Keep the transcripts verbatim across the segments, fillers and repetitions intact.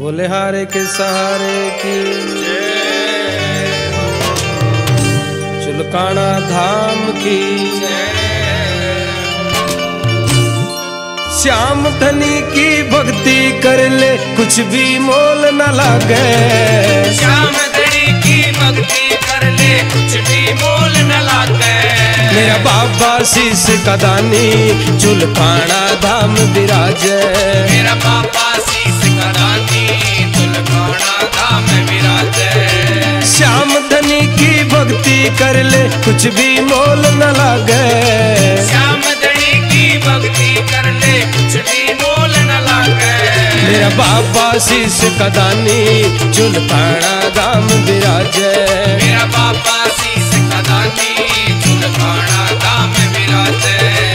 बोले हारे के सहारे की चुलकाना धाम की श्याम धनी की भक्ति कर ले कुछ भी मोल न लागे। श्याम धनी की भक्ति कर ले कुछ भी मोल न लागे। मेरा बाबा शीश का दानी चुलकाना धाम विराजे। मेरा बाबा शीश का दानी चुलकाना धाम विराजे। श्याम धनी की भक्ति कर ले कुछ भी मोल न लागे। श्याम धनी की भक्ति कर ले कुछ भी मोल न लागे। मेरा बाबा शीश का दानी चुलकाना धाम विराजे। मेरा बाबा शीश का दानी चुलकाना धाम विराजे।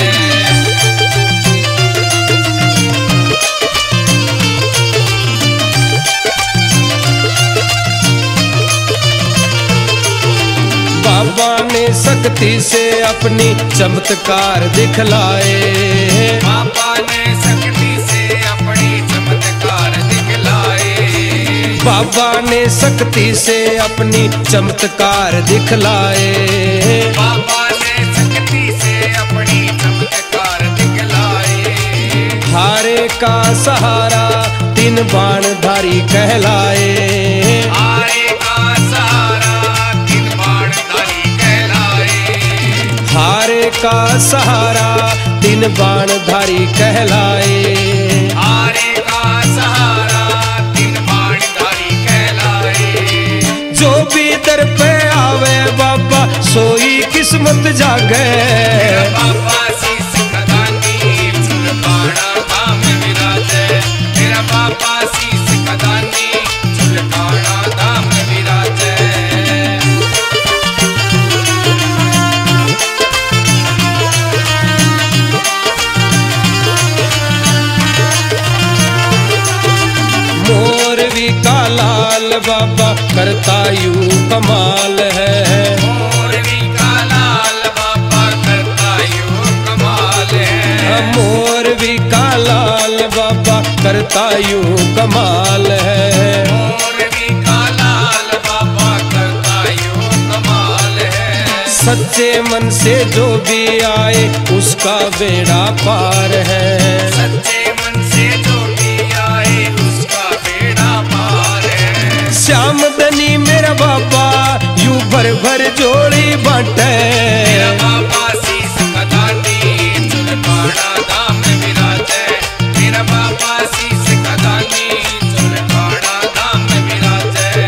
बाबा ने शक्ति से अपनी चमत्कार दिखलाए। बाबा ने शक्ति से अपनी चमत्कार दिखलाए। बाबा ने शक्ति से अपनी चमत्कार दिखलाए। बाबा ने शक्ति से अपनी चमत्कार दिखलाए। हारे का सहारा तीन बाण धारी कहलाए। हारे का सहारा तीन बाण धारी कहलाए। हारे का सहारा तीन बाण धारी कहलाए। हारे का सहारा तीन बाण धारी कहलाए। जो भी दर पे आवे बाबा सोई किस्मत जागे। बाबा शीश का दानी चुलकाना धाम विराजे। मेरा बाबा शीश का दानी चुलकाना धाम विराजे। मोरवी का लाल बाबा करता यू कमाल है। मोरवी का लाल बाबा करता यूं कमाल है। मोरवी का लाल बाबा करता यू कमाल है। मोरवी का लाल बाबा करता यूं कमाल है। सच्चे मन से जो भी आए उसका बेड़ा पार है। सच्चे मन से जो भी आए उसका बेड़ा पार है। श्याम धनी मेरा बाबा यू भर भर जोड़ी बांटे। मेरा बाबा शीश का दानी चुलकाना धाम विराजे। मेरा बाबा शीश का दानी चुलकाना धाम विराजे।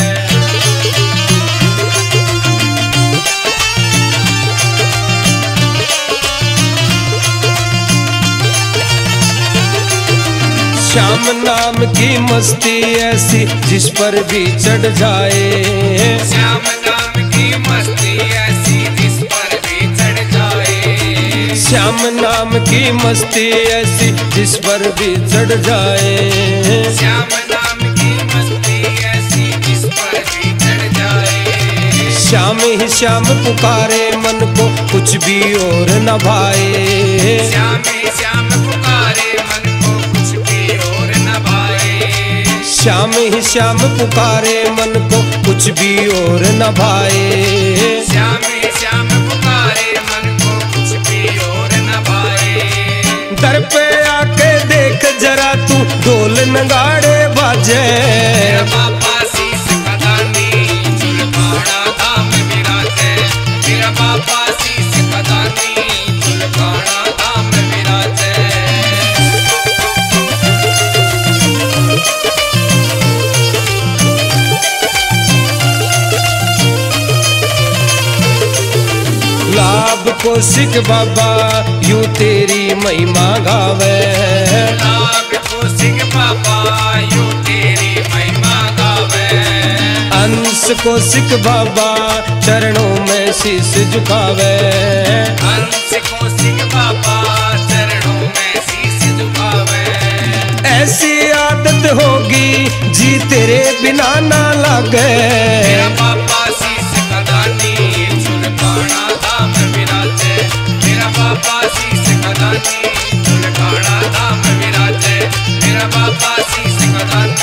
श्याम नाम की मस्ती ऐसी जिस पर भी चढ़ जाए। श्याम नाम की मस्ती ऐसी जिस पर भी चढ़ जाए। श्याम नाम की मस्ती ऐसी जिस पर भी चढ़ जाए। श्याम नाम की मस्ती ऐसी जिस पर भी चढ़ जाए। श्याम ही श्याम पुकारे मन को कुछ भी और न भाए। श्याम ही श्याम पुकारे मन को कुछ भी और न भाए। श्याम ही श्याम पुकारे मन को कुछ भी और न भाए। श्याम ही श्याम पुकारे मन को कुछ भी और न भाए। दर पे आके देख जरा तू ढोल नगाड़े बाजे। मेरा बाबा शीश का दानी चुलकाना धाम विराजे। मेरा बाबा शीश का दानी चुलकाना धाम विराजे। लाभ को सिख बाबा यू तेरी महिमा गावे। लाभ को सिख बाबा यूं तेरी महिमा गावे। अंश को सिख बाबा चरणों में शीश झुकावे। अंश को सिख बाबा चरणों में शीश झुकावे। ऐसी आदत होगी जी तेरे बिना ना लागे। मेरा बाबा शीश का दानी चुलकाना धाम विराजे। मेरा बाबा शीश का दानी चुलकाना धाम विराजे। मेरा बाबा शीश का दानी